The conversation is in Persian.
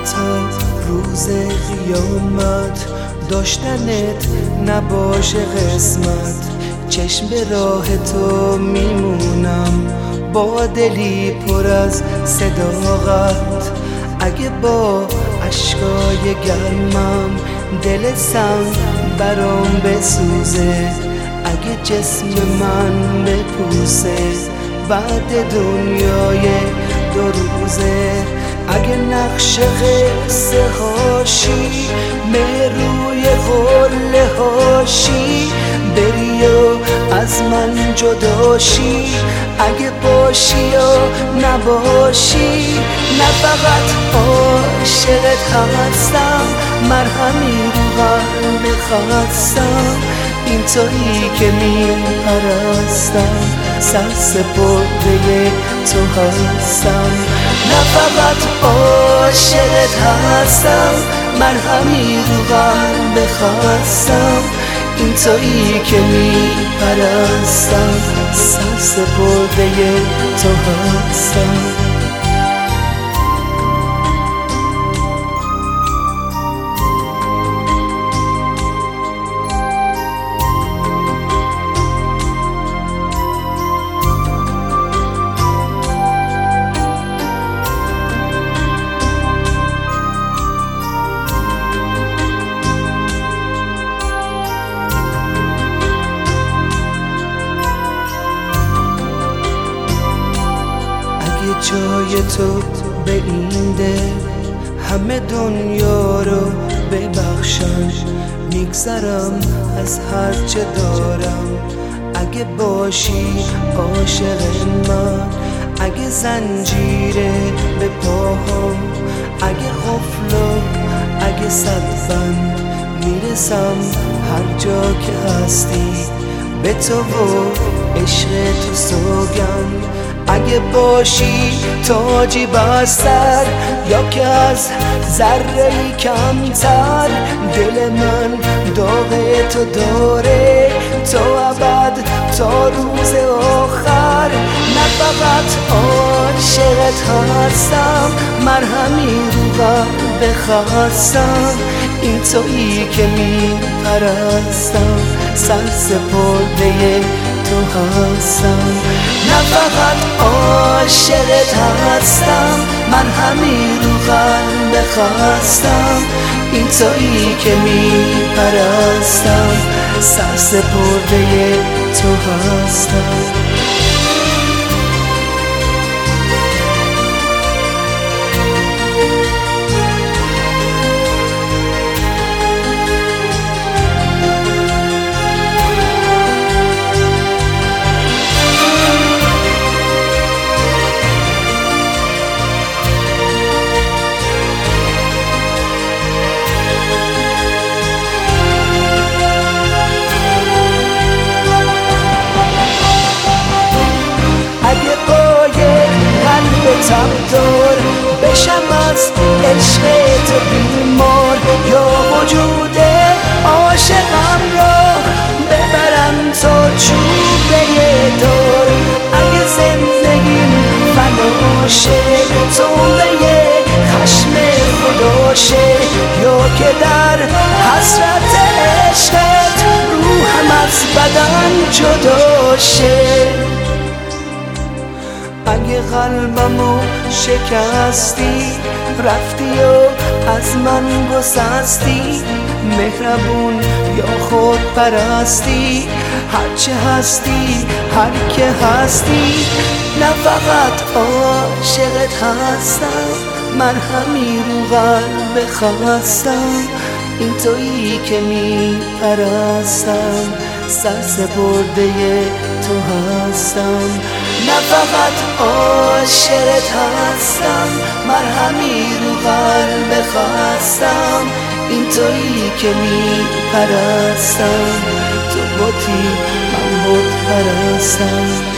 تا روز قیامت داشتنت نباشه قسمت. چشم به راه تو میمونم با دلی پر از صداقت. اگه با اشکای گرمم دل سنگ برام بسوزه، اگه جسم من بپوسه بعد دنیای دو روزه، اگه نقش قصه هاشی روی قله هاشی بری و از من جداشی، اگه باشی یا نباشی نه فقط عاشقت هستم، مرهمی رو قلب خستم، این تویی که میپرستم، سرسپرده تو هستم. نه فقط عاشقت هستم، مرهمی رو قلب خستم، این تویی که میپرستم، سرسپرده تو هستم. جای تو به این دل همه دنیا رو ببخشم، میگذرم از هر چه دارم، اگه باشی عاشق من، اگه زنجیره به پاهام، اگه قفل و اگه صدبند، میرسم هر جا که هستی به تو و عشق تو سوگند. اگه باشی تاجی بستر یا که از ذره‌ای کمتر، دل من داغ تو داره تا ابد تا روز آخر. نه فقط عاشقت هستم، مرهمی رو قلب خستم، این تویی که میپرستم، سرسپرده تو هستم. نه فقط عاشقت هستم، من همین رو قلب خستم، این تویی که میپرستم، سرسپرده تو هستم. تبدار بشم از عشق تو بیمار، یا وجود عاشقم را ببرم تا چوبه دار. اگه زندگیم فناشه توبه خشم خداشه، یا که در حسرت عشقت روحم از بدن جداشه. اگه قلبمو شکستی رفتی و از من گسستی، مهربون یا خود پرستی، هرچه هستی هر که هستی، نه فقط عاشقت هستم، مرهمی رو قلب خستم، این تویی که میپرستم، سرسپرده تو هستم. نه فقط عاشقت هستم، مرهمی رو قلب خستم، این تویی که میپرستم، تو بودی من بود پرستم.